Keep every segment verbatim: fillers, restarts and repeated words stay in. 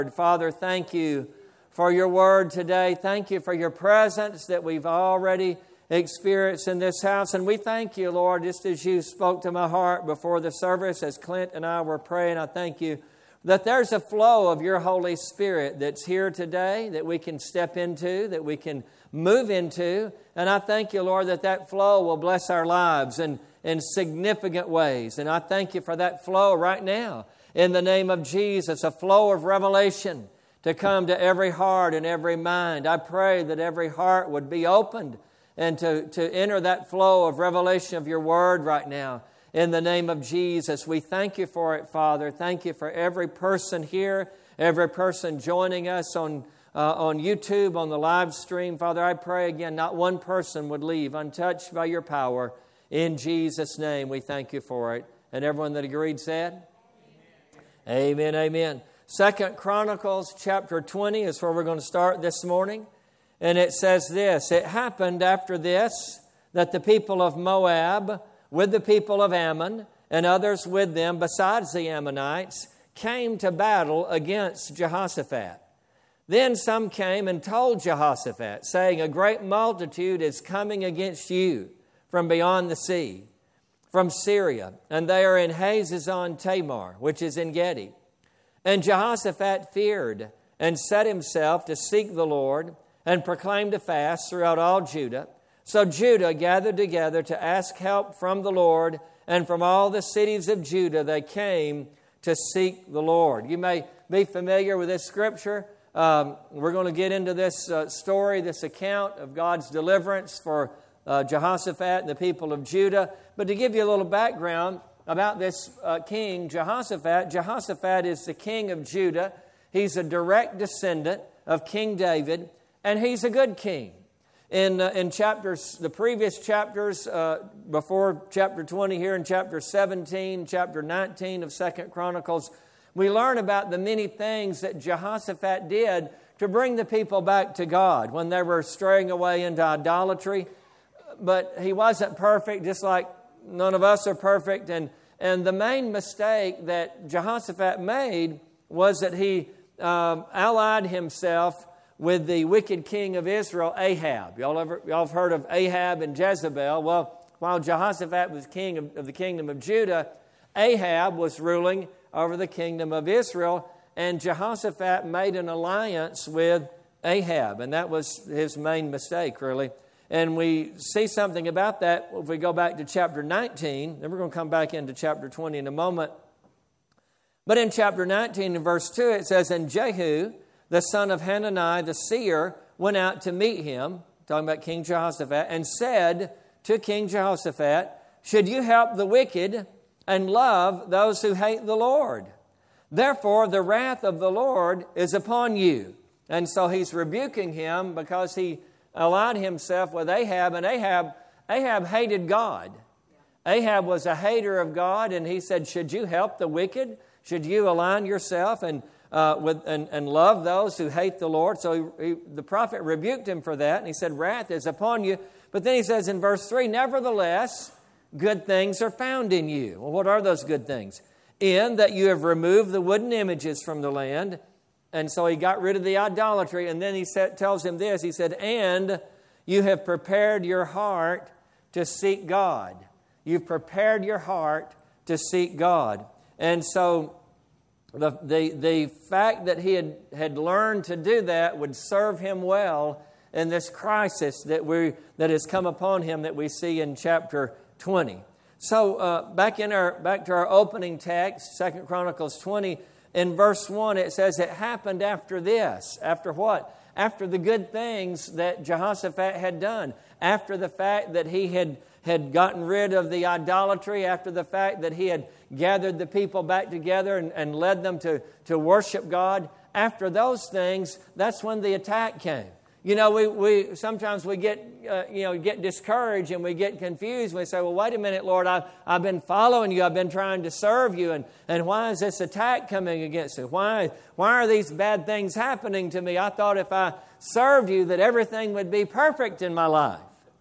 Father, thank you for your word today. Thank you for your presence that we've already experienced in this house. And we thank you, Lord, just as you spoke to my heart before the service, as Clint and I were praying, I thank you that there's a flow of your Holy Spirit that's here today that we can step into, that we can move into. And I thank you, Lord, that that flow will bless our lives in, in significant ways. And I thank you for that flow right now. In the name of Jesus, a flow of revelation to come to every heart and every mind. I pray that every heart would be opened and to, to enter that flow of revelation of your word right now. In the name of Jesus, we thank you for it, Father. Thank you for every person here, every person joining us on, uh, on YouTube, on the live stream. Father, I pray again, not one person would leave untouched by your power. In Jesus' name, we thank you for it. And everyone that agreed said? Amen, amen. Second Chronicles chapter twenty is where we're going to start this morning. And it says this: It happened after this that the people of Moab with the people of Ammon and others with them besides the Ammonites came to battle against Jehoshaphat. Then some came and told Jehoshaphat, saying, A great multitude is coming against you from beyond the sea, from Syria, and they are in Hazazon Tamar, which is En Gedi. And Jehoshaphat feared and set himself to seek the Lord and proclaimed a fast throughout all Judah. So Judah gathered together to ask help from the Lord, and from all the cities of Judah they came to seek the Lord. You may be familiar with this scripture. Um, we're going to get into this uh, story, this account of God's deliverance for Uh, Jehoshaphat and the people of Judah. But to give you a little background about this uh, king, Jehoshaphat, Jehoshaphat is the king of Judah. He's a direct descendant of King David, and he's a good king. In uh, in chapters, the previous chapters, uh, before chapter twenty here, in chapter seventeen, chapter nineteen of Second Chronicles, we learn about the many things that Jehoshaphat did to bring the people back to God when they were straying away into idolatry. But he wasn't perfect, just like none of us are perfect. And, and the main mistake that Jehoshaphat made was that he um, allied himself with the wicked king of Israel, Ahab. Y'all ever, y'all have heard of Ahab and Jezebel? Well, while Jehoshaphat was king of, of the kingdom of Judah, Ahab was ruling over the kingdom of Israel. And Jehoshaphat made an alliance with Ahab. And that was his main mistake, really. And we see something about that if we go back to chapter nineteen. Then we're going to come back into chapter twenty in a moment. But in chapter nineteen, in verse two, it says, And Jehu, the son of Hanani, the seer, went out to meet him, talking about King Jehoshaphat, and said to King Jehoshaphat, Should you help the wicked and love those who hate the Lord? Therefore, the wrath of the Lord is upon you. And so he's rebuking him because he allied himself with Ahab, and Ahab Ahab hated God. Ahab was a hater of God, and he said, should you help the wicked? Should you align yourself and uh, with and, and love those who hate the Lord? So he, he, the prophet rebuked him for that, and he said, wrath is upon you. But then he says in verse three, Nevertheless, good things are found in you. Well, what are those good things? In that you have removed the wooden images from the land. And so he got rid of the idolatry. And then he said, tells him this. He said, and you have prepared your heart to seek God. You've prepared your heart to seek God. And so the, the, the fact that he had, had learned to do that would serve him well in this crisis that we that has come upon him that we see in chapter twenty. So uh, back in our back to our opening text, Second Chronicles twenty, in verse one, it says it happened after this. After what? After the good things that Jehoshaphat had done. After the fact that he had, had gotten rid of the idolatry. After the fact that he had gathered the people back together and, and led them to, to worship God. After those things, that's when the attack came. You know, we, we sometimes we get uh, you know get discouraged and we get confused. We say, well, wait a minute, Lord, I've, I've been following you. I've been trying to serve you. And, and why is this attack coming against me? Why, why are these bad things happening to me? I thought if I served you that everything would be perfect in my life.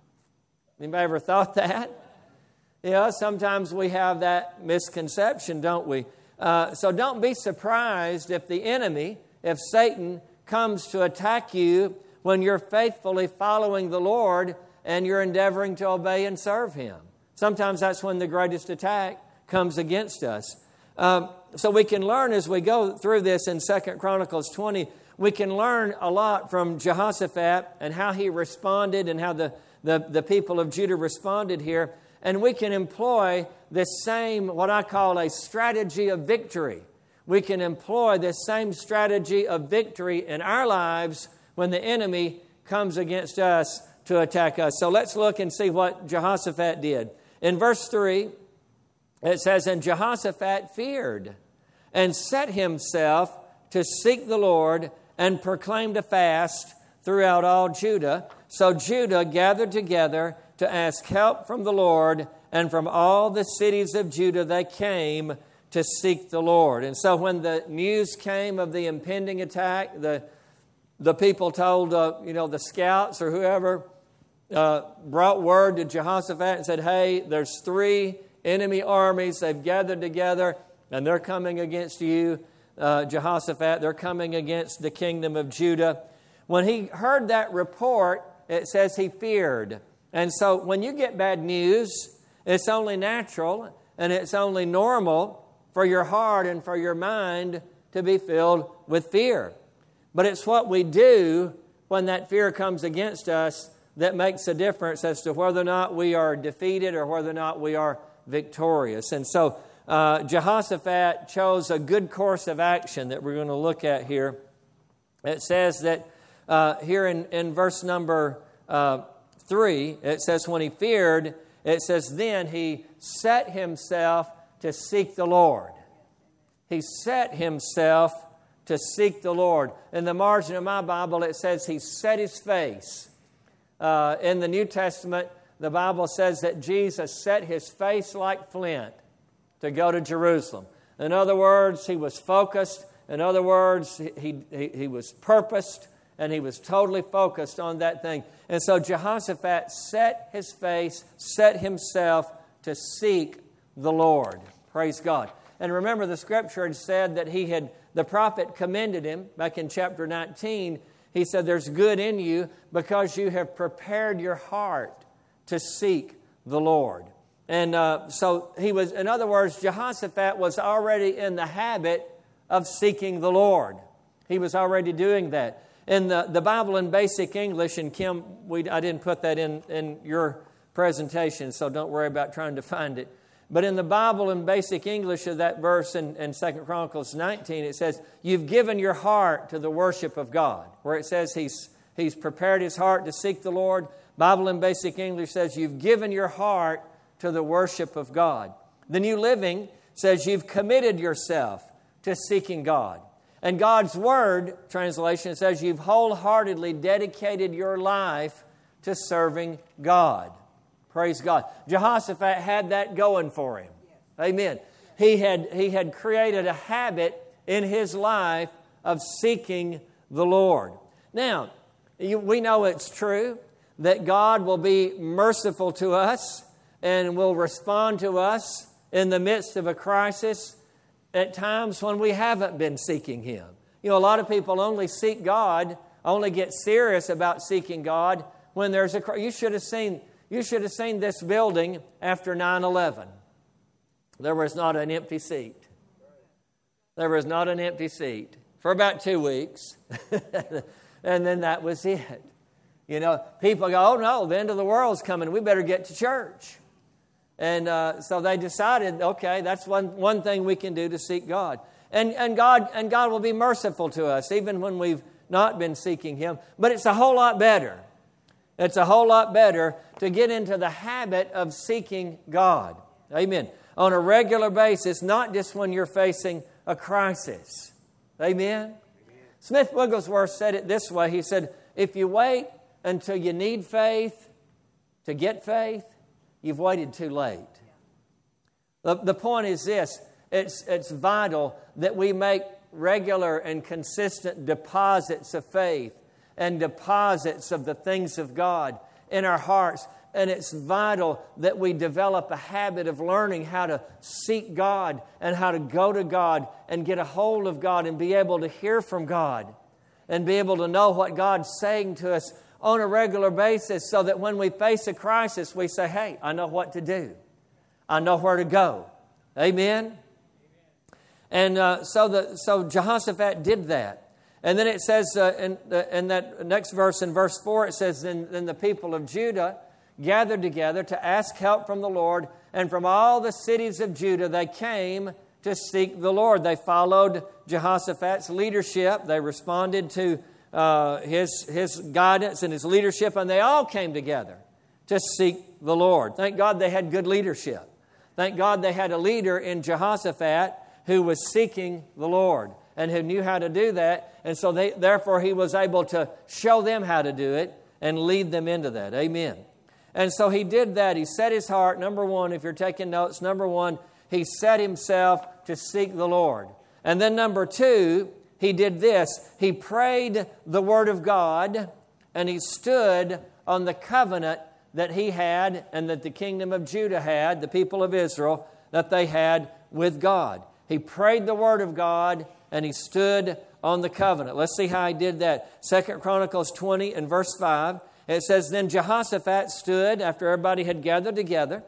Anybody ever thought that? You know, sometimes we have that misconception, don't we? Uh, so don't be surprised if the enemy if Satan comes to attack you when you're faithfully following the Lord and you're endeavoring to obey and serve Him. Sometimes that's when the greatest attack comes against us. Um, so we can learn as we go through this in Second Chronicles twenty, we can learn a lot from Jehoshaphat and how he responded and how the, the, the people of Judah responded here. And we can employ this same, what I call a strategy of victory. We can employ this same strategy of victory in our lives when the enemy comes against us to attack us. So let's look and see what Jehoshaphat did. In verse three, it says, "And Jehoshaphat feared and set himself to seek the Lord and proclaimed a fast throughout all Judah. So Judah gathered together to ask help from the Lord, and from all the cities of Judah they came to seek the Lord." And so when the news came of the impending attack, the, the people told, uh, you know, the scouts or whoever uh, brought word to Jehoshaphat and said, "Hey, there's three enemy armies. They've gathered together and they're coming against you, uh, Jehoshaphat. They're coming against the kingdom of Judah." When he heard that report, it says he feared. And so when you get bad news, it's only natural and it's only normal for your heart and for your mind to be filled with fear. But it's what we do when that fear comes against us that makes a difference as to whether or not we are defeated or whether or not we are victorious. And so uh, Jehoshaphat chose a good course of action that we're going to look at here. It says that uh, here in, in verse number uh, three, it says when he feared, it says then he set himself to seek the Lord. He set himself to seek the Lord. In the margin of my Bible, it says he set his face. Uh, in the New Testament, the Bible says that Jesus set his face like flint to go to Jerusalem. In other words, he was focused. In other words, he, he, he was purposed, and he was totally focused on that thing. And so Jehoshaphat set his face, set himself to seek the Lord. Praise God. And remember, the Scripture had said that he had, the prophet commended him back in chapter nineteen. He said, "There's good in you because you have prepared your heart to seek the Lord." And uh, so he was, in other words, Jehoshaphat was already in the habit of seeking the Lord. He was already doing that. In the, the Bible in Basic English, and Kim, we, I didn't put that in, in your presentation, so don't worry about trying to find it. But in the Bible in Basic English of that verse in, in Second Chronicles nineteen, it says, "You've given your heart to the worship of God." Where it says he's, he's prepared his heart to seek the Lord. Bible in Basic English says, "You've given your heart to the worship of God." The New Living says, "You've committed yourself to seeking God." And God's Word translation says, "You've wholeheartedly dedicated your life to serving God." Praise God. Jehoshaphat had that going for him. Amen. He had, he had created a habit in his life of seeking the Lord. Now, you, we know it's true that God will be merciful to us and will respond to us in the midst of a crisis at times when we haven't been seeking Him. You know, a lot of people only seek God, only get serious about seeking God when there's a crisis. You should have seen, you should have seen this building after nine eleven. There was not an empty seat. There was not an empty seat for about two weeks. And then that was it. You know, people go, "Oh no, the end of the world's coming. We better get to church." And uh, so they decided, okay, that's one, one thing we can do to seek God. And, and God and God will be merciful to us, even when we've not been seeking Him. But it's a whole lot better. It's a whole lot better to get into the habit of seeking God. Amen. On a regular basis, not just when you're facing a crisis. Amen. Amen. Smith Wigglesworth said it this way. He said, "If you wait until you need faith to get faith, you've waited too late." The, the point is this. It's, it's vital that we make regular and consistent deposits of faith and deposits of the things of God in our hearts. And it's vital that we develop a habit of learning how to seek God and how to go to God and get a hold of God and be able to hear from God and be able to know what God's saying to us on a regular basis, so that when we face a crisis, we say, hey, I know what to do. I know where to go. Amen? And uh, so, the, so Jehoshaphat did that. And then it says uh, in, uh, in that next verse, in verse four, it says, then, then the people of Judah gathered together to ask help from the Lord, and from all the cities of Judah they came to seek the Lord. They followed Jehoshaphat's leadership. They responded to uh, his, his guidance and his leadership, and they all came together to seek the Lord. Thank God they had good leadership. Thank God they had a leader in Jehoshaphat who was seeking the Lord and who knew how to do that. And so they, therefore he was able to show them how to do it and lead them into that. Amen. And so he did that. He set his heart, number one, if you're taking notes, number one, he set himself to seek the Lord. And then number two, he did this. He prayed the Word of God, and he stood on the covenant that he had and that the kingdom of Judah had, the people of Israel, that they had with God. He prayed the Word of God, and he stood on the covenant. Let's see how he did that. Second Chronicles twenty and verse five. It says, then Jehoshaphat stood after everybody had gathered together.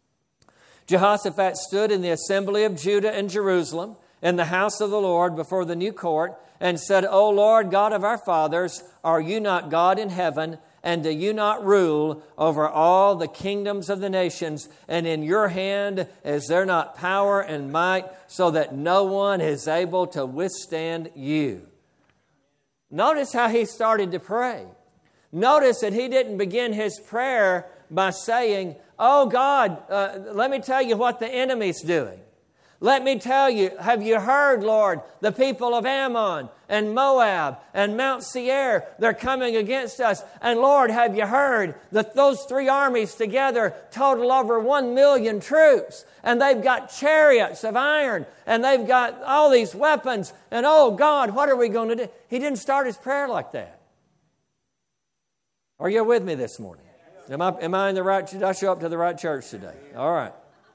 Jehoshaphat stood in the assembly of Judah and Jerusalem in the house of the Lord before the new court and said, O Lord, God of our fathers, are you not God in heaven? And do you not rule over all the kingdoms of the nations? And in your hand is there not power and might, so that no one is able to withstand you? Notice how he started to pray. Notice that he didn't begin his prayer by saying, oh God, uh, let me tell you what the enemy's doing. Let me tell you, have you heard, Lord, the people of Ammon and Moab and Mount Seir, they're coming against us. And Lord, have you heard that those three armies together total over one million troops? And they've got chariots of iron, and they've got all these weapons. And oh God, what are we going to do? He didn't start his prayer like that. Are you with me this morning? Am I, am I in the right, did I show up to the right church today? All right.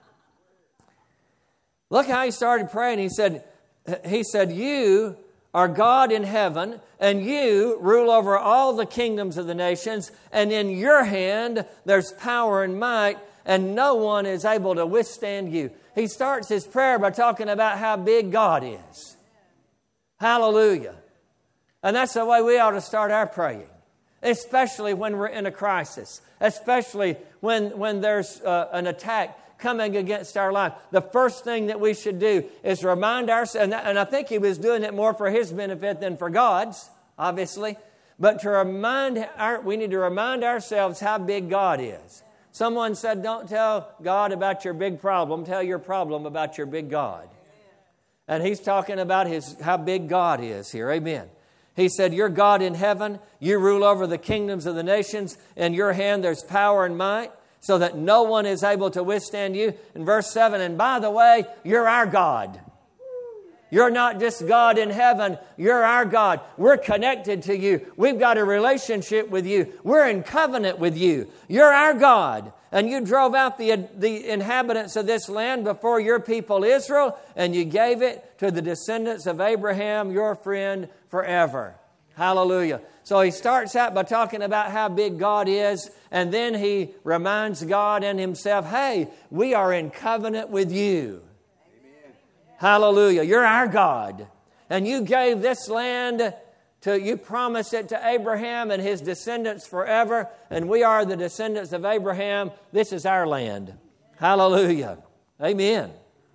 Look how he started praying. He said, he said, you are God in heaven, and you rule over all the kingdoms of the nations, and in your hand there's power and might, and no one is able to withstand you. He starts his prayer by talking about how big God is. Hallelujah. And that's the way we ought to start our praying, especially when we're in a crisis, especially when, when there's uh, an attack coming against our life. The first thing that we should do is remind ourselves, and, and I think he was doing it more for his benefit than for God's, obviously, but to remind our, we need to remind ourselves how big God is. Someone said, don't tell God about your big problem, tell your problem about your big God. And he's talking about his how big God is here. Amen. He said, you're God in heaven, you rule over the kingdoms of the nations, in your hand there's power and might, so that no one is able to withstand you. In verse seven, and by the way, you're our God. You're not just God in heaven, you're our God. We're connected to you. We've got a relationship with you. We're in covenant with you. You're our God. And you drove out the, the inhabitants of this land before your people Israel, and you gave it to the descendants of Abraham, your friend, forever. Hallelujah. So he starts out by talking about how big God is, and then he reminds God and himself, hey, we are in covenant with you. Amen. Hallelujah. You're our God. And you gave this land to, you promised it to Abraham and his descendants forever, and we are the descendants of Abraham. This is our land. Hallelujah. Amen.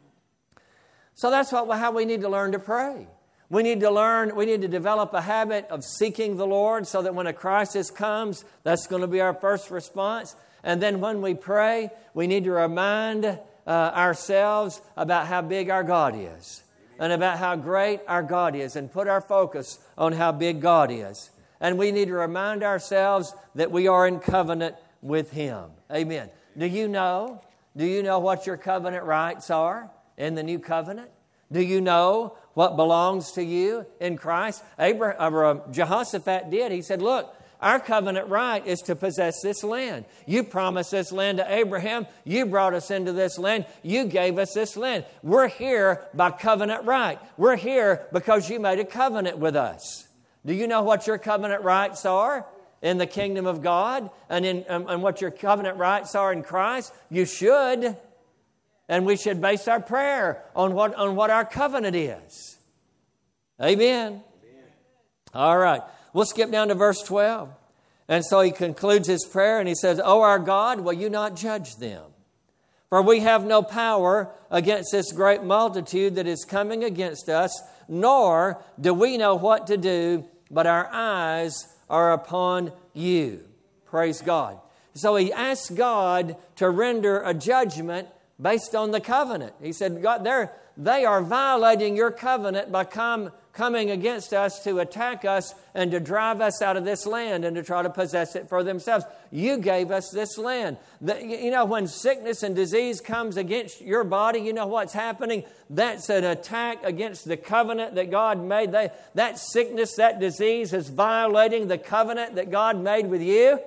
So that's what, how we need to learn to pray. We need to learn, we need to develop a habit of seeking the Lord so that when a crisis comes, that's going to be our first response. And then when we pray, we need to remind uh, ourselves about how big our God is and about how great our God is, and put our focus on how big God is. And we need to remind ourselves that we are in covenant with Him. Amen. Do you know, do you know what your covenant rights are in the new covenant? Do you know what belongs to you in Christ? Abraham, uh, Jehoshaphat did. He said, look, Our covenant right is to possess this land. You promised this land to Abraham. You brought us into this land. You gave us this land. We're here by covenant right. We're here because you made a covenant with us. Do you know what your covenant rights are in the kingdom of God and, in, um, and what your covenant rights are in Christ? You should. And we should base our prayer on what, on what our covenant is. Amen. Amen. All right. We'll skip down to verse twelve. And so he concludes his prayer and he says, O our God, will you not judge them? For we have no power against this great multitude that is coming against us, nor do we know what to do, but our eyes are upon you. Praise God. So he asked God to render a judgment based on the covenant. He said, God, they're, they are violating your covenant by come, coming against us to attack us and to drive us out of this land and to try to possess it for themselves. You gave us this land. The, you know, when sickness and disease comes against your body, you know what's happening? That's an attack against the covenant that God made. They, that sickness, that disease is violating the covenant that God made with you.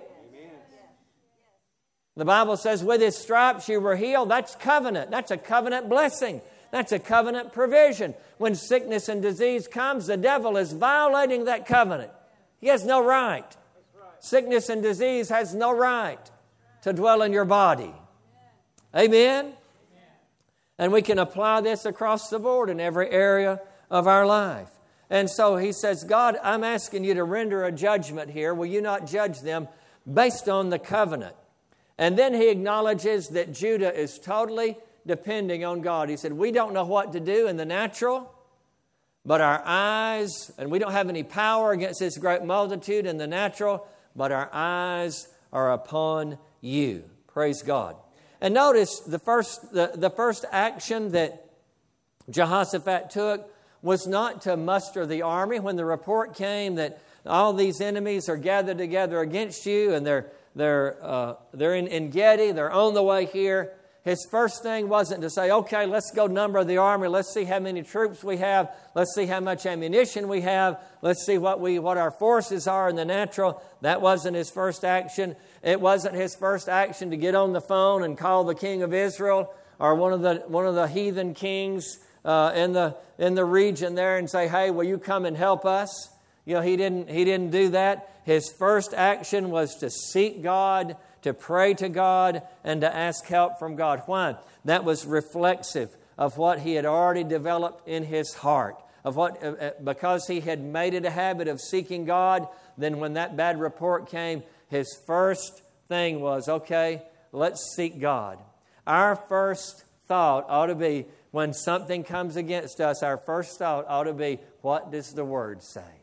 The Bible says, with His stripes you were healed. That's covenant. That's a covenant blessing. That's a covenant provision. When sickness and disease comes, the devil is violating that covenant. He has no right. Sickness and disease has no right to dwell in your body. Amen? And we can apply this across the board in every area of our life. And so he says, God, I'm asking you to render a judgment here. Will you not judge them based on the covenant? And then he acknowledges that Judah is totally depending on God. He said, we don't know what to do in the natural, but our eyes, and we don't have any power against this great multitude in the natural, but our eyes are upon you. Praise God. And notice the first, the, the first action that Jehoshaphat took was not to muster the army. When the report came that all these enemies are gathered together against you and they're They're, uh, they're in, in Gedi. They're on the way here. His first thing wasn't to say, okay, let's go number the army. Let's see how many troops we have. Let's see how much ammunition we have. Let's see what we what our forces are in the natural. That wasn't his first action. It wasn't his first action to get on the phone and call the king of Israel or one of the one of the heathen kings uh, in the in the region there and say, hey, will you come and help us? You know, he didn't he didn't do that. His first action was to seek God, to pray to God, and to ask help from God. Why? That was reflexive of what he had already developed in his heart. Of what, uh, because he had made it a habit of seeking God, then when that bad report came, his first thing was, okay, let's seek God. Our first thought ought to be, when something comes against us, our first thought ought to be, what does the Word say?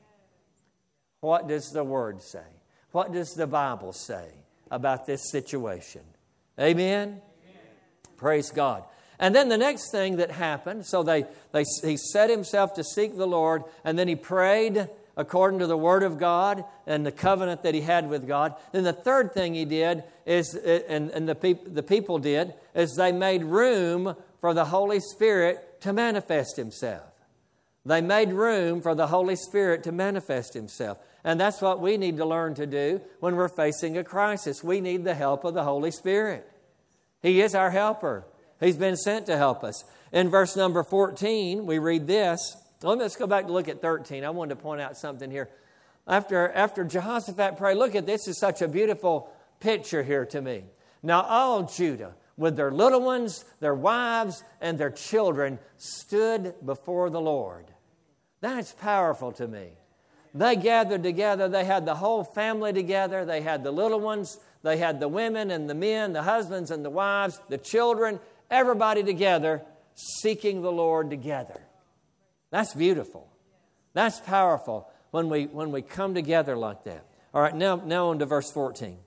What does the Word say? What does the Bible say about this situation? Amen? Amen? Praise God. And then the next thing that happened, so they, they he set himself to seek the Lord, and then he prayed according to the Word of God and the covenant that he had with God. Then the third thing he did, is, and, and the, peop, the people did, is they made room for the Holy Spirit to manifest Himself. They made room for the Holy Spirit to manifest Himself. And that's what we need to learn to do when we're facing a crisis. We need the help of the Holy Spirit. He is our helper. He's been sent to help us. In verse number fourteen, we read this. Let's go back to look at thirteen. I wanted to point out something here. After, after Jehoshaphat prayed, look at this. This is such a beautiful picture here to me. Now all Judah, with their little ones, their wives, and their children, stood before the Lord. That's powerful to me. They gathered together. They had the whole family together. They had the little ones. They had the women and the men, the husbands and the wives, the children, everybody together, seeking the Lord together. That's beautiful. That's powerful when we when we come together like that. All right, now, now on to verse fourteen.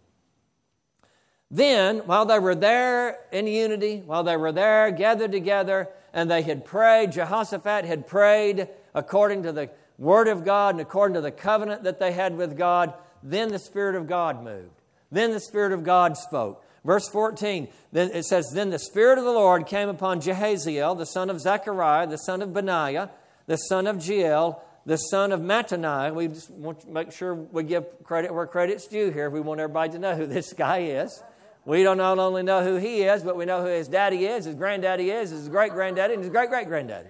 Then, while they were there in unity, while they were there gathered together, and they had prayed, Jehoshaphat had prayed according to the Word of God and according to the covenant that they had with God, then the Spirit of God moved. Then the Spirit of God spoke. Verse fourteen, then it says, Then the Spirit of the Lord came upon Jehaziel, the son of Zechariah, the son of Benaiah, the son of Jeiel, the son of Mattanai. We just want to make sure we give credit where credit's due here. We want everybody to know who this guy is. We don't not only know who he is, but we know who his daddy is, his granddaddy is, his great-granddaddy, and his great-great-granddaddy.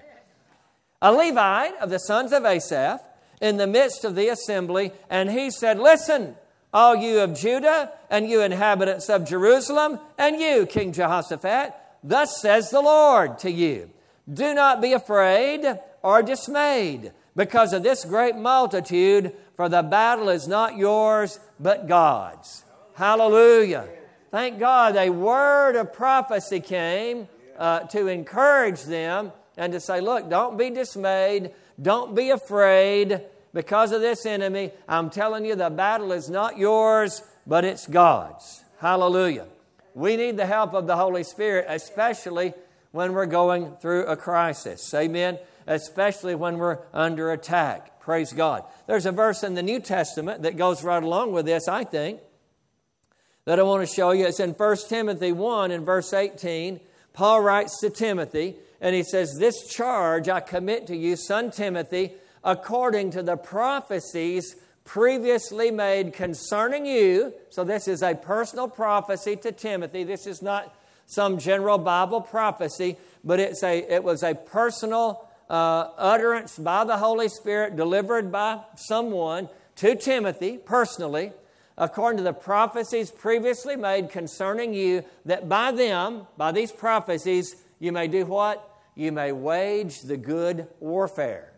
A Levite of the sons of Asaph in the midst of the assembly, and he said, listen, all you of Judah, and you inhabitants of Jerusalem, and you, King Jehoshaphat, thus says the Lord to you, do not be afraid or dismayed because of this great multitude, for the battle is not yours, but God's. Hallelujah. Thank God a word of prophecy came uh, to encourage them and to say, look, don't be dismayed. Don't be afraid because of this enemy. I'm telling you, the battle is not yours, but it's God's. Hallelujah. We need the help of the Holy Spirit, especially when we're going through a crisis. Amen. Especially when we're under attack. Praise God. There's a verse in the New Testament that goes right along with this, I think, that I want to show you. It's in First Timothy one and verse eighteen. Paul writes to Timothy, and he says, this charge I commit to you, son Timothy, according to the prophecies previously made concerning you. So this is a personal prophecy to Timothy. This is not some general Bible prophecy, but it's a it was a personal uh, utterance by the Holy Spirit delivered by someone to Timothy personally, according to the prophecies previously made concerning you, that by them, by these prophecies, you may do what? You may wage the good warfare.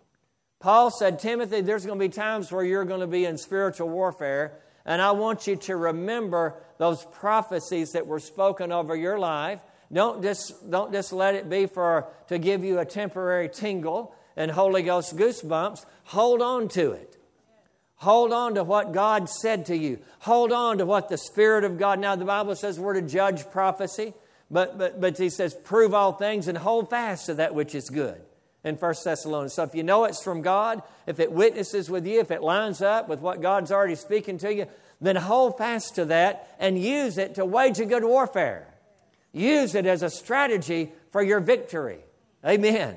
Paul said, Timothy, there's going to be times where you're going to be in spiritual warfare, and I want you to remember those prophecies that were spoken over your life. Don't just, don't just let it be for to give you a temporary tingle and Holy Ghost goosebumps. Hold on to it. Hold on to what God said to you. Hold on to what the Spirit of God... Now, the Bible says we're to judge prophecy, but, but, but he says, prove all things and hold fast to that which is good in First Thessalonians. So if you know it's from God, if it witnesses with you, if it lines up with what God's already speaking to you, then hold fast to that and use it to wage a good warfare. Use it as a strategy for your victory. Amen.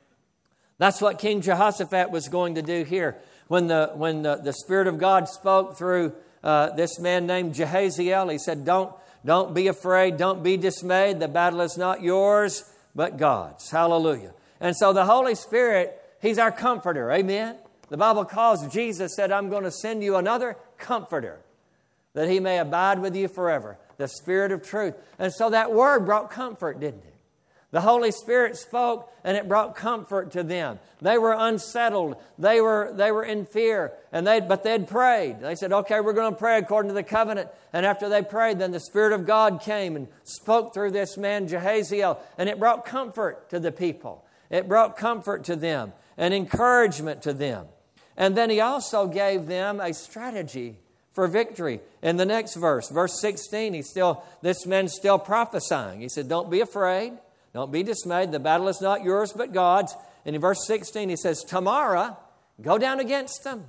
That's what King Jehoshaphat was going to do here. When the when the, the Spirit of God spoke through uh, this man named Jehaziel, he said, don't, don't be afraid, don't be dismayed. The battle is not yours, but God's. Hallelujah. And so the Holy Spirit, He's our comforter. Amen. The Bible calls, Jesus said, I'm going to send you another comforter, that He may abide with you forever. The Spirit of truth. And so that word brought comfort, didn't it? The Holy Spirit spoke, and it brought comfort to them. They were unsettled. They were they were in fear, and they but they'd prayed. They said, "Okay, we're going to pray according to the covenant." And after they prayed, then the Spirit of God came and spoke through this man Jehaziel, and it brought comfort to the people. It brought comfort to them and encouragement to them. And then He also gave them a strategy for victory. In the next verse, verse sixteen, he still this man's still prophesying. He said, "Don't be afraid. Don't be dismayed. The battle is not yours, but God's." And in verse sixteen, he says, "Tomorrow, go down against them.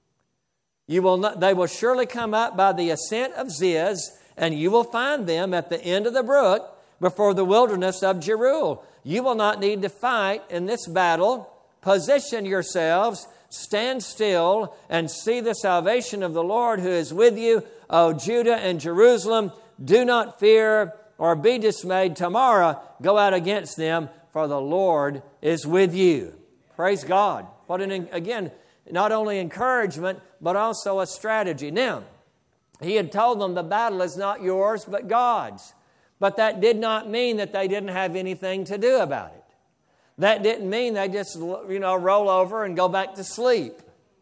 You will not, they will surely come up by the ascent of Ziz, and you will find them at the end of the brook before the wilderness of Jeruel. You will not need to fight in this battle. Position yourselves, stand still, and see the salvation of the Lord who is with you, O Judah and Jerusalem. Do not fear or be dismayed. Tomorrow, go out against them, for the Lord is with you." Praise God. What an, again, not only encouragement, but also a strategy. Now, He had told them the battle is not yours, but God's. But that did not mean that they didn't have anything to do about it. That didn't mean they just, you know, roll over and go back to sleep.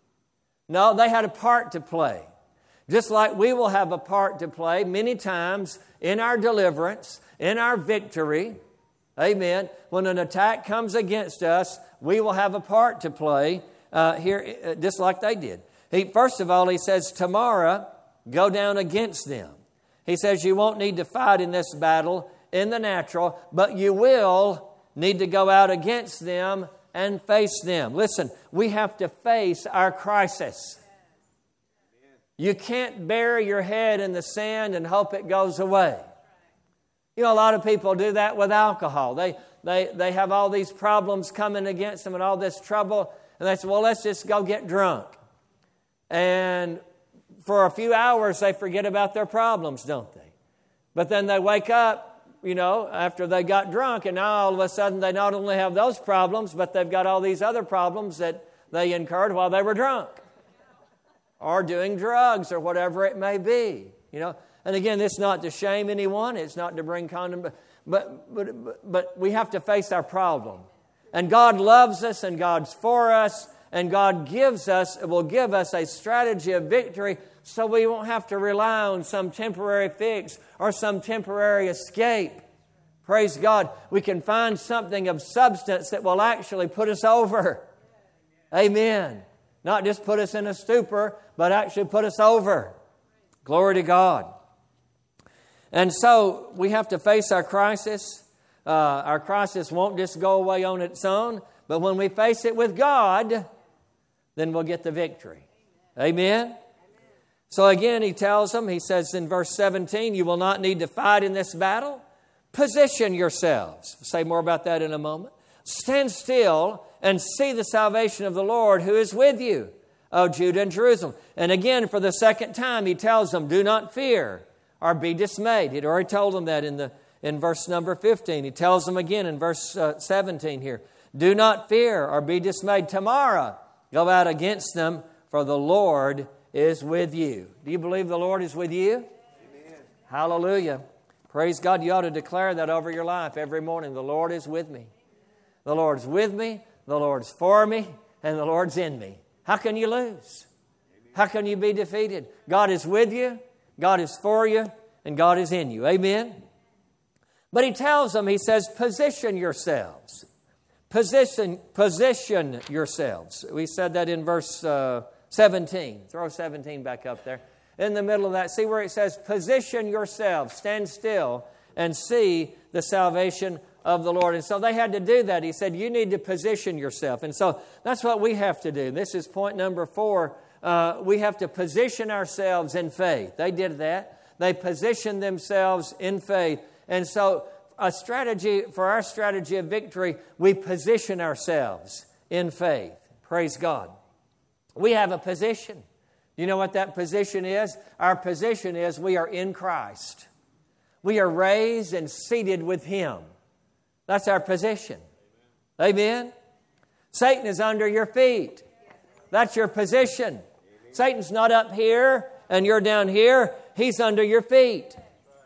No, they had a part to play. Just like we will have a part to play many times in our deliverance, in our victory. Amen. When an attack comes against us, we will have a part to play uh, here, uh, just like they did. He, first of all, He says, tomorrow, go down against them. He says you won't need to fight in this battle in the natural, but you will need to go out against them and face them. Listen, we have to face our crisis. You can't bury your head in the sand and hope it goes away. You know, a lot of people do that with alcohol. They, they, they have all these problems coming against them and all this trouble, And they say, well, let's just go get drunk. And for a few hours, they forget about their problems, don't they? But then they wake up, you know, after they got drunk, and now all of a sudden they not only have those problems, but they've got all these other problems that they incurred while they were drunk or doing drugs or whatever it may be, you know. And again, it's not to shame anyone. It's not to bring condemnation. But, but, but, but we have to face our problem. And God loves us, and God's for us, and God gives us, will give us a strategy of victory so we won't have to rely on some temporary fix or some temporary escape. Praise God. We can find something of substance that will actually put us over. Amen. Not just put us in a stupor, but actually put us over. Glory to God. And so we have to face our crisis. Uh, our crisis won't just go away on its own, but when we face it with God, then we'll get the victory. Amen? So again, he tells them, he says in verse seventeen, you will not need to fight in this battle. Position yourselves. We'll say more about that in a moment. Stand still and see the salvation of the Lord who is with you, O Judah and Jerusalem. And again, for the second time, he tells them, do not fear or be dismayed. He'd already told them that in the in verse number fifteen. He tells them again in verse uh, seventeen here, do not fear or be dismayed. Tomorrow, go out against them, for the Lord is with you. Do you believe the Lord is with you? Amen. Hallelujah. Praise God. You ought to declare that over your life every morning. The Lord is with me. The Lord's with me. The Lord's for me. And the Lord's in me. How can you lose? Amen. How can you be defeated? God is with you. God is for you. And God is in you. Amen. But he tells them, he says, position yourselves. Position, position yourselves. We said that in verse uh, seventeen. Throw seventeen back up there. In the middle of that, see where it says, position yourselves. Stand still and see the salvation of the Lord. And so they had to do that. He said, you need to position yourself. And so that's what we have to do. This is point number four. Uh, we have to position ourselves in faith. They did that. They positioned themselves in faith. And so a strategy, for our strategy of victory, we position ourselves in faith. Praise God. We have a position. You know what that position is? Our position is we are in Christ. We are raised and seated with Him. That's our position. Amen? Satan is under your feet. That's your position. Satan's not up here and you're down here. He's under your feet.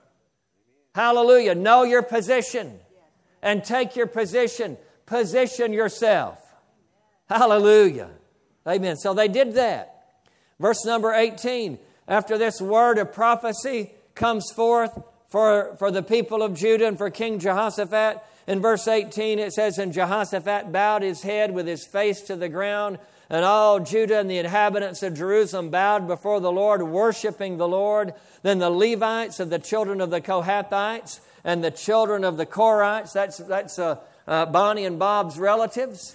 Hallelujah. Know your position and take your position. Position yourself. Hallelujah. Amen. So they did that. Verse number eighteen. After this word of prophecy comes forth for, for the people of Judah and for King Jehoshaphat, in verse eighteen it says, and Jehoshaphat bowed his head with his face to the ground, and all Judah and the inhabitants of Jerusalem bowed before the Lord, worshiping the Lord. Then the Levites of the children of the Kohathites and the children of the Korites, that's, that's uh, uh, Bonnie and Bob's relatives.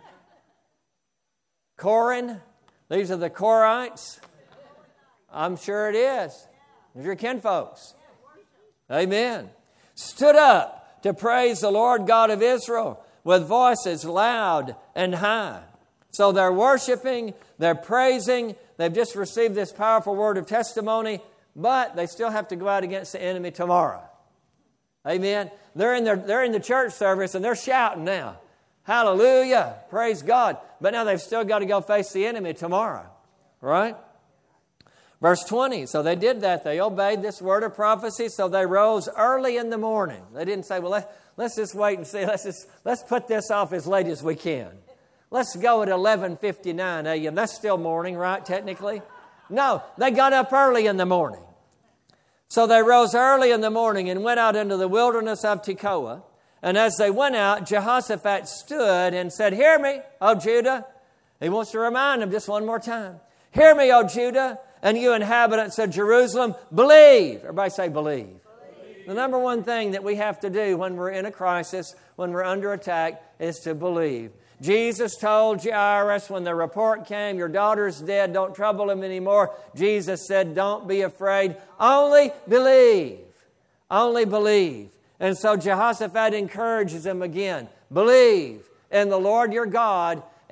Korin, these are the Korites. I'm sure it is. These are your kinfolks. Amen. Stood up to praise the Lord God of Israel with voices loud and high. So they're worshiping, they're praising, they've just received this powerful word of testimony, but they still have to go out against the enemy tomorrow. Amen. They're in their, they're in the church service and they're shouting now. Hallelujah. Praise God. But now they've still got to go face the enemy tomorrow. Right? Verse twenty. So they did that. They obeyed this word of prophecy. So they rose early in the morning. They didn't say, well, let, let's just wait and see. Let's just let's put this off as late as we can. Let's go at eleven fifty-nine a.m. That's still morning, right, technically? No, they got up early in the morning. So they rose early in the morning and went out into the wilderness of Tekoa. And as they went out, Jehoshaphat stood and said, hear me, O Judah. He wants to remind them just one more time. Hear me, O Judah, and you inhabitants of Jerusalem, believe. Everybody say believe. Believe. The number one thing that we have to do when we're in a crisis, when we're under attack, is to believe. Jesus told Jairus when the report came, your daughter's dead, don't trouble him anymore. Jesus said, don't be afraid, only believe. Only believe. And so Jehoshaphat encourages him again, believe in the Lord your God,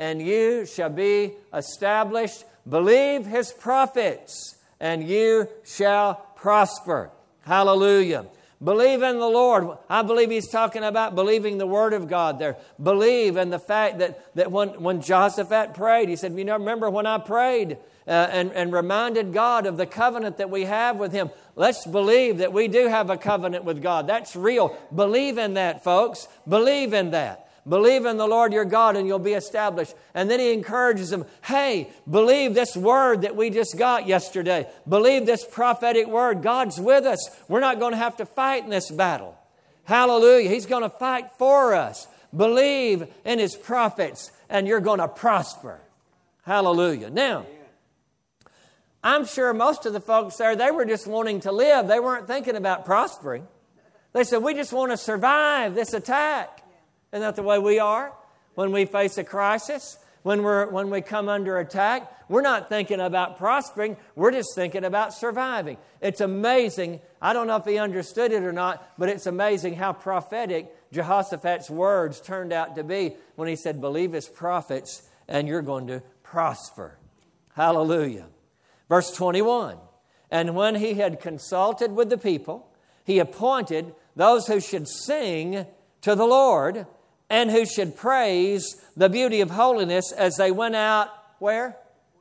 and you shall be established. Believe His prophets, and you shall prosper. Hallelujah. Believe in the Lord. I believe He's talking about believing the Word of God there. Believe in the fact that, that when, when Jehoshaphat prayed, he said, you know, remember when I prayed uh, and, and reminded God of the covenant that we have with Him. Let's believe that we do have a covenant with God. That's real. Believe in that, folks. Believe in that. Believe in the Lord your God and you'll be established. And then he encourages them, hey, believe this word that we just got yesterday. Believe this prophetic word. God's with us. We're not going to have to fight in this battle. Hallelujah. He's going to fight for us. Believe in His prophets and you're going to prosper. Hallelujah. Now, I'm sure most of the folks there, they were just wanting to live. They weren't thinking about prospering. They said, we just want to survive this attack. Isn't that the way we are when we face a crisis? When we're when we come under attack, we're not thinking about prospering. We're just thinking about surviving. It's amazing. I don't know if he understood it or not, but it's amazing how prophetic Jehoshaphat's words turned out to be when he said, believe His prophets and you're going to prosper. Hallelujah. Verse twenty-one, and when he had consulted with the people, he appointed those who should sing to the Lord, and who should praise the beauty of holiness as they went out, where?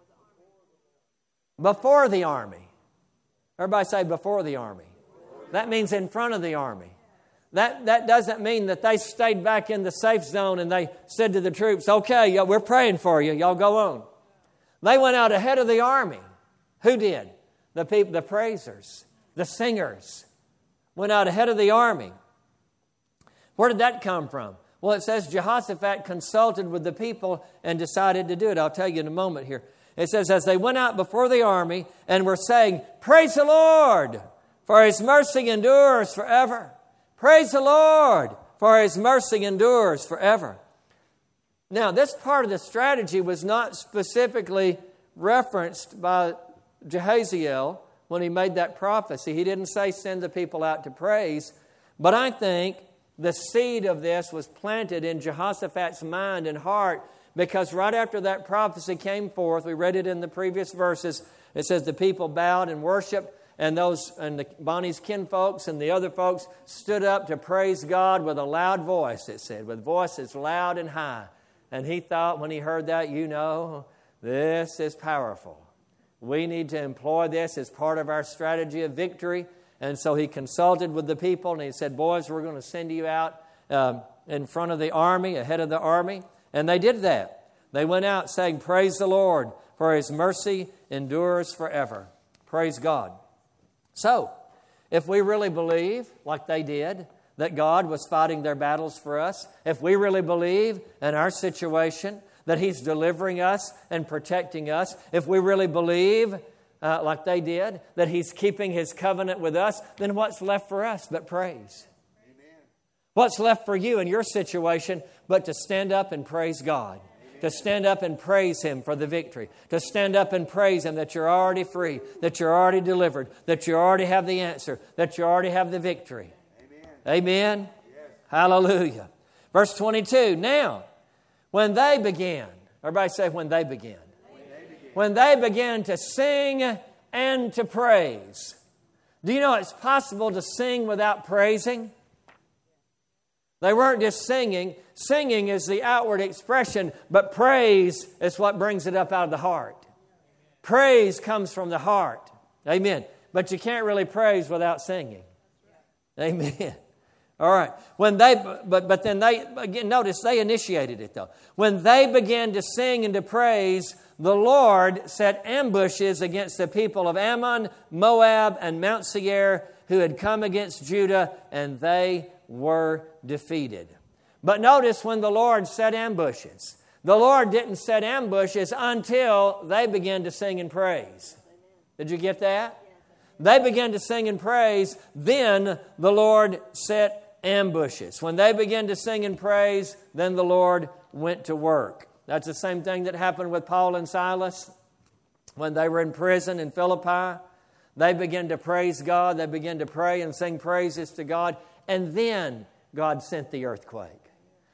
Before the army. Everybody say before the army. That means in front of the army. That, that doesn't mean that they stayed back in the safe zone and they said to the troops, okay, we're praying for you, y'all go on. They went out ahead of the army. Who did? The people, the praisers, the singers went out ahead of the army. Where did that come from? Well, it says Jehoshaphat consulted with the people and decided to do it. I'll tell you in a moment here. It says, as they went out before the army and were saying, praise the Lord, for His mercy endures forever. Praise the Lord, for His mercy endures forever. Now, this part of the strategy was not specifically referenced by Jehaziel when he made that prophecy. He didn't say send the people out to praise, but I think the seed of this was planted in Jehoshaphat's mind and heart, because right after that prophecy came forth, we read it in the previous verses, it says the people bowed and worshiped, and those and the, Bonnie's kinfolks and the other folks stood up to praise God with a loud voice, it said, with voices loud and high. And he thought when he heard that, you know, this is powerful. We need to employ this as part of our strategy of victory. And so he consulted with the people and he said, boys, we're going to send you out um, in front of the army, ahead of the army. And they did that. They went out saying, praise the Lord, for His mercy endures forever. Praise God. So, if we really believe, like they did, that God was fighting their battles for us, if we really believe in our situation that He's delivering us and protecting us, if we really believe Uh, like they did, that He's keeping His covenant with us, then what's left for us but praise? Amen. What's left for you in your situation but to stand up and praise God? Amen. To stand up and praise Him for the victory. To stand up and praise Him that you're already free, that you're already delivered, that you already have the answer, that you already have the victory. Amen? Amen? Yes. Hallelujah. Verse twenty-two, now, when they began, everybody say when they began. When they began to sing and to praise. Do you know it's possible to sing without praising? They weren't just singing. Singing is the outward expression, but praise is what brings it up out of the heart. Praise comes from the heart. Amen. But you can't really praise without singing. Amen. All right. When they, but but then they again. Notice they initiated it though. When they began to sing and to praise, the Lord set ambushes against the people of Ammon, Moab, and Mount Seir, who had come against Judah, and they were defeated. But notice when the Lord set ambushes, the Lord didn't set ambushes until they began to sing and praise. Did you get that? They began to sing and praise, then the Lord set ambushes. When they began to sing and praise, then the Lord went to work. That's the same thing that happened with Paul and Silas when they were in prison in Philippi. They began to praise God. They began to pray and sing praises to God. And then God sent the earthquake.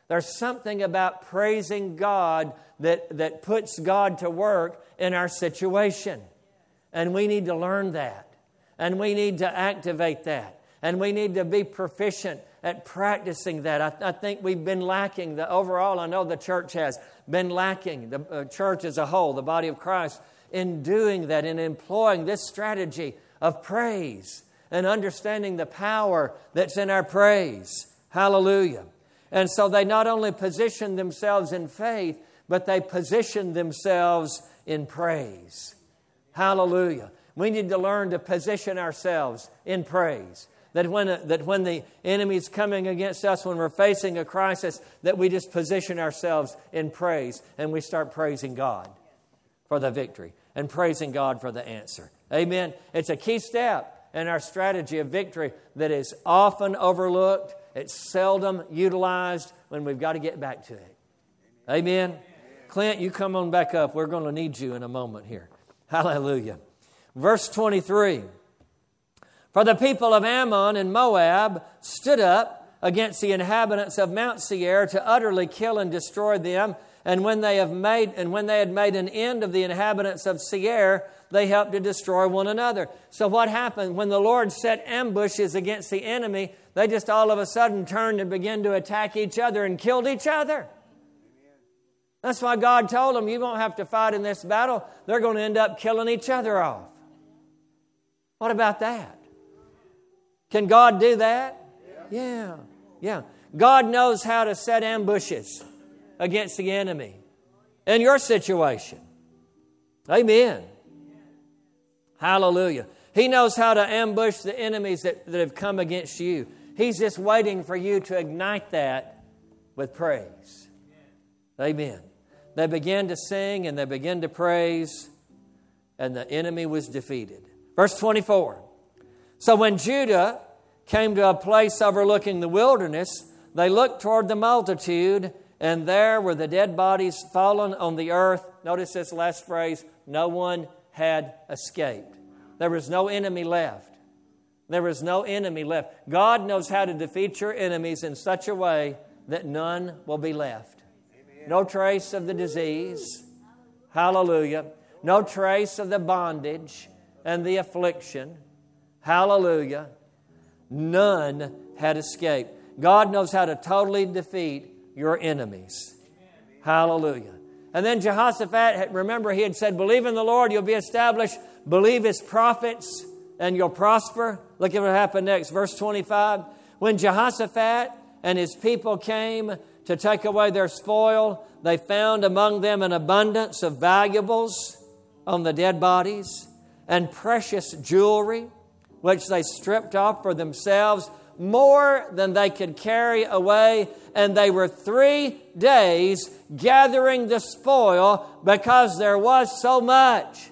There's something about praising God that, that puts God to work in our situation. And we need to learn that. And we need to activate that. And we need to be proficient at practicing that. I, I think we've been lacking. The overall, I know the church has been lacking, the uh, church as a whole, the body of Christ, in doing that, in employing this strategy of praise and understanding the power that's in our praise. Hallelujah. And so they not only position themselves in faith, but they position themselves in praise. Hallelujah. We need to learn to position ourselves in praise. That when, that when the enemy's coming against us, when we're facing a crisis, that we just position ourselves in praise and we start praising God for the victory and praising God for the answer. Amen. It's a key step in our strategy of victory that is often overlooked. It's seldom utilized when we've got to get back to it. Amen. Amen. Clint, you come on back up. We're going to need you in a moment here. Hallelujah. Verse twenty-three. For the people of Ammon and Moab stood up against the inhabitants of Mount Seir to utterly kill and destroy them. And when they have made and when they had made an end of the inhabitants of Seir, they helped to destroy one another. So what happened when the Lord set ambushes against the enemy? They just all of a sudden turned and began to attack each other and killed each other. That's why God told them, you won't have to fight in this battle. They're going to end up killing each other off. What about that? Can God do that? Yeah. Yeah. God knows how to set ambushes against the enemy in your situation. Amen. Hallelujah. He knows how to ambush the enemies that, that have come against you. He's just waiting for you to ignite that with praise. Amen. They began to sing and they began to praise, and the enemy was defeated. Verse twenty-four. So when Judah came to a place overlooking the wilderness, they looked toward the multitude, and there were the dead bodies fallen on the earth. Notice this last phrase, no one had escaped. There was no enemy left. There was no enemy left. God knows how to defeat your enemies in such a way that none will be left. Amen. No trace of the disease. Hallelujah. No trace of the bondage and the affliction. Hallelujah. None had escaped. God knows how to totally defeat your enemies. Hallelujah. And then Jehoshaphat, remember he had said, believe in the Lord, you'll be established. Believe His prophets and you'll prosper. Look at what happened next. Verse twenty-five. When Jehoshaphat and his people came to take away their spoil, they found among them an abundance of valuables on the dead bodies and precious jewelry, which they stripped off for themselves, more than they could carry away. And they were three days gathering the spoil because there was so much.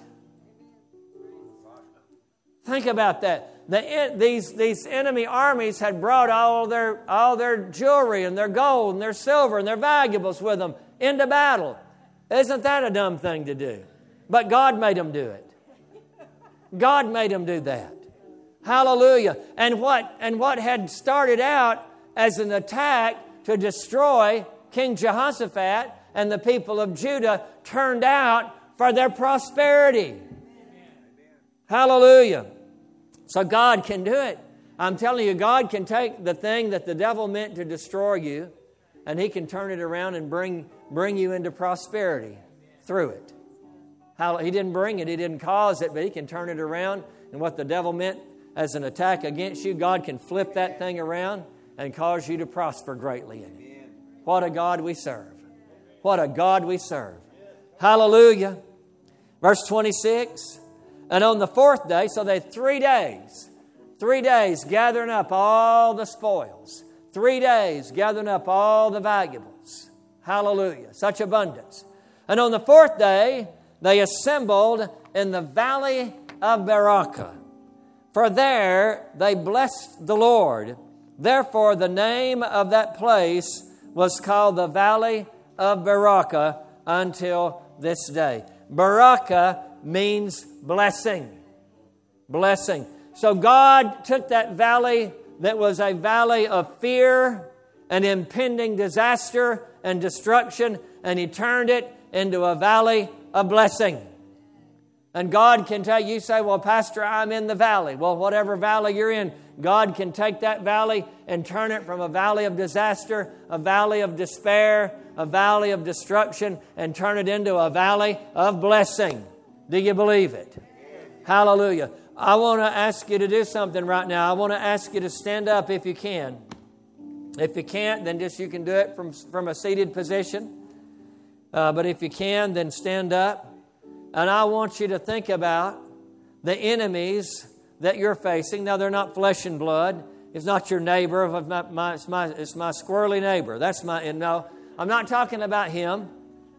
Think about that. The, these, these enemy armies had brought all their, all their jewelry and their gold and their silver and their valuables with them into battle. Isn't that a dumb thing to do? But God made them do it. God made them do that. Hallelujah. And what, and what had started out as an attack to destroy King Jehoshaphat and the people of Judah turned out for their prosperity. Amen. Hallelujah. So God can do it. I'm telling you, God can take the thing that the devil meant to destroy you, and He can turn it around and bring, bring you into prosperity through it. How, he didn't bring it, He didn't cause it, but He can turn it around. And what the devil meant as an attack against you, God can flip that thing around and cause you to prosper greatly in it. What a God we serve. What a God we serve. Hallelujah. Verse twenty-six. And on the fourth day, so they had three days, three days gathering up all the spoils, three days gathering up all the valuables. Hallelujah. Such abundance. And on the fourth day, they assembled in the valley of Berachah. For there they blessed the Lord. Therefore, the name of that place was called the Valley of Berachah until this day. Berachah means blessing. Blessing. So God took that valley that was a valley of fear an impending disaster and destruction, and He turned it into a valley of blessing. And God can tell you, you say, well, Pastor, I'm in the valley. Well, whatever valley you're in, God can take that valley and turn it from a valley of disaster, a valley of despair, a valley of destruction, and turn it into a valley of blessing. Do you believe it? Hallelujah. I want to ask you to do something right now. I want to ask you to stand up if you can. If you can't, then just you can do it from, from a seated position. Uh, but if you can, then stand up. And I want you to think about the enemies that you're facing. Now, they're not flesh and blood. It's not your neighbor. It's my, it's my, it's my squirrely neighbor. That's my, and no, I'm not talking about him.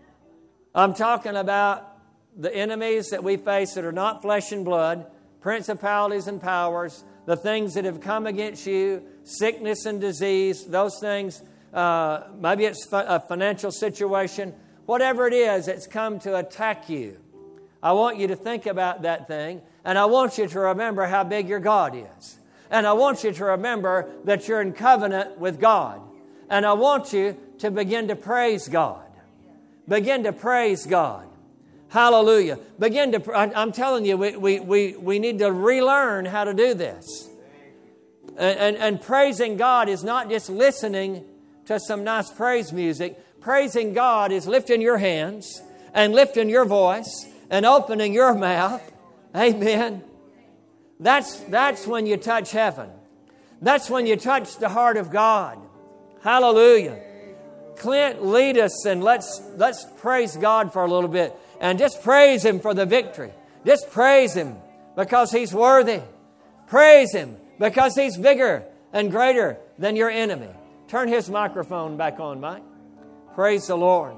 I'm talking about the enemies that we face that are not flesh and blood, principalities and powers, the things that have come against you, sickness and disease, those things. Uh, maybe it's a financial situation. Whatever it is, it's come to attack you. I want you to think about that thing, and I want you to remember how big your God is. And I want you to remember that you're in covenant with God. And I want you to begin to praise God. Begin to praise God. Hallelujah. Begin to, I'm telling you, we, we, we, we need to relearn how to do this. And, and, and praising God is not just listening to some nice praise music. Praising God is lifting your hands and lifting your voice and opening your mouth. Amen. That's, that's when you touch heaven. That's when you touch the heart of God. Hallelujah. Clint, lead us and let's, let's praise God for a little bit. And just praise Him for the victory. Just praise Him because He's worthy. Praise Him because He's bigger and greater than your enemy. Turn his microphone back on, Mike. Praise the Lord.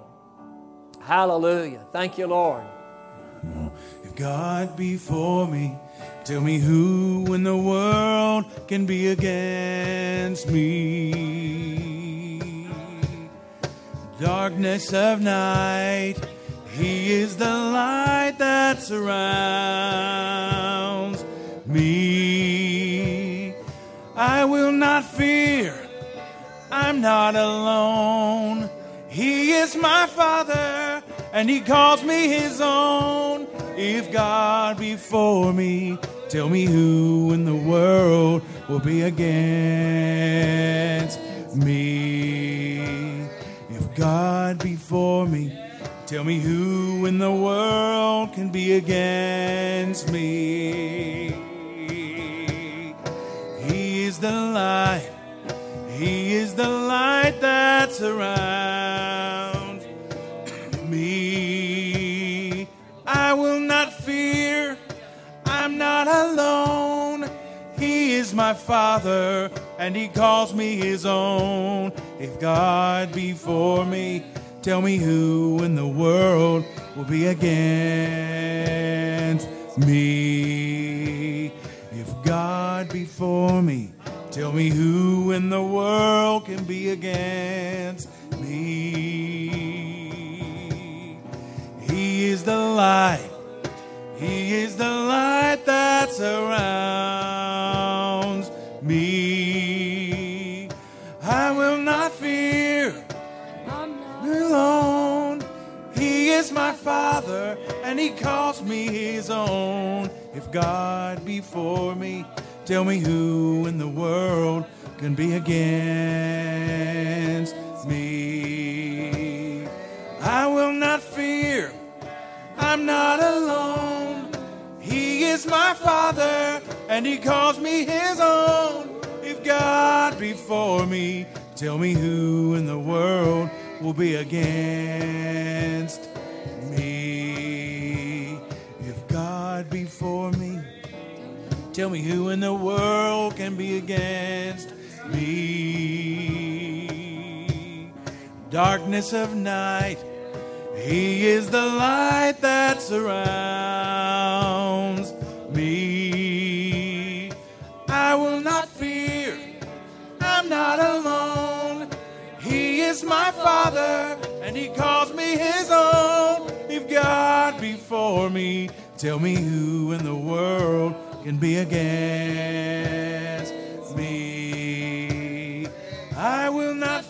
Hallelujah. Thank you, Lord. If God be for me, tell me who in the world can be against me. Darkness of night, He is the light that surrounds me. I will not fear, I'm not alone. He is my Father, and He calls me His own. If God be for me, tell me who in the world will be against me. If God be for me, tell me who in the world can be against me. He is the light. He is the light that surrounds me. I will not fear. I'm not alone. He is my Father, and He calls me His own. If God be for me, tell me who in the world will be against me. If God be for me, tell me who in the world can be against me. He is the light. He is the light that surrounds me. I will not fear. I'm not alone. He is my Father, and He calls me His own. If God be for me, tell me who in the world can be against me. I will not fear. I'm not alone. He is my Father, and He calls me His own. If God be for me, tell me who in the world will be against me. If God be for me, tell me who in the world can be against me. Darkness of night, He is the light that surrounds me. I will not fear. I'm not alone. He is my Father, and He calls me His own. If God be for me, tell me who in the world can be against me. I will not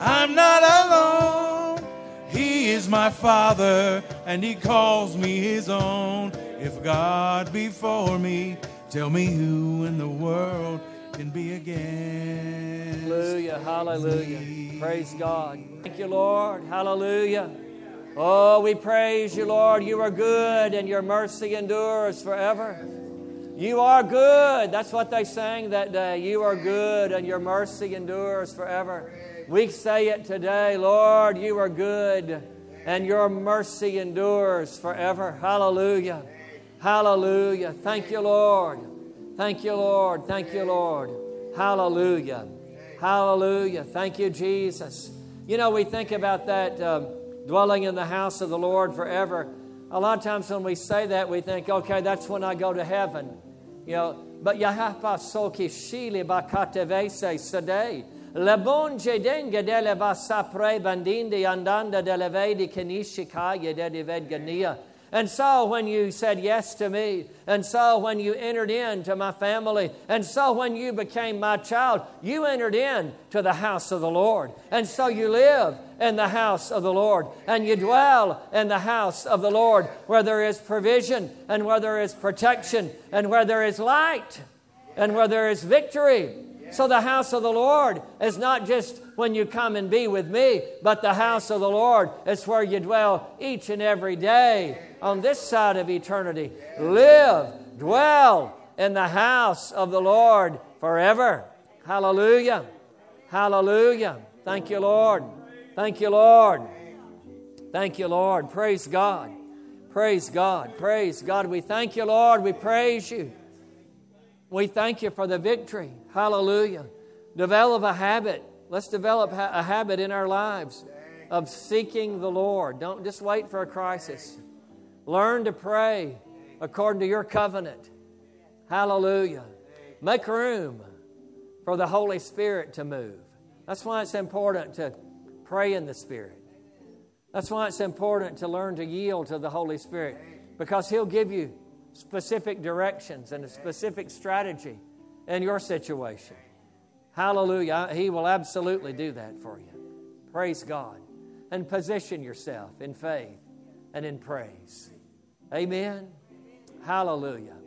I'm not alone. He is my Father, and He calls me His own. If God be for me, tell me who in the world can be against. Hallelujah, hallelujah. Praise God. Thank you, Lord. Hallelujah. Oh, we praise you, Lord. You are good, and your mercy endures forever. You are good. That's what they sang that day. You are good, and your mercy endures forever. We say it today, Lord, you are good, and your mercy endures forever. Hallelujah. Hallelujah. Thank you, Lord. Thank you, Lord. Thank you, Lord. Hallelujah. Hallelujah. Thank you, Jesus. You know, we think about that um, dwelling in the house of the Lord forever. A lot of times when we say that, we think, okay, that's when I go to heaven. You know, but Yahapa soki shili bakatevese sade. Lebonje denga dele vasapre bandindi andanda delevedi kenishikaya dedivedgania. And so when you said yes to me, and so when you entered into my family, and so when you became my child, you entered in to the house of the Lord. And so you live in the house of the Lord, and you dwell in the house of the Lord, where there is provision, and where there is protection, and where there is light, and where there is victory. So the house of the Lord is not just when you come and be with me, but the house of the Lord is where you dwell each and every day on this side of eternity. Live, dwell in the house of the Lord forever. Hallelujah. Hallelujah. Thank you, Lord. Thank you, Lord. Thank you, Lord. Praise God. Praise God. Praise God. We thank you, Lord. We praise you. We thank you for the victory. Hallelujah. Develop a habit. Let's develop a habit in our lives of seeking the Lord. Don't just wait for a crisis. Learn to pray according to your covenant. Hallelujah. Make room for the Holy Spirit to move. That's why it's important to pray in the Spirit. That's why it's important to learn to yield to the Holy Spirit, because He'll give you specific directions and a specific strategy in your situation. Hallelujah. He will absolutely do that for you. Praise God. And position yourself in faith and in praise. Amen. Hallelujah.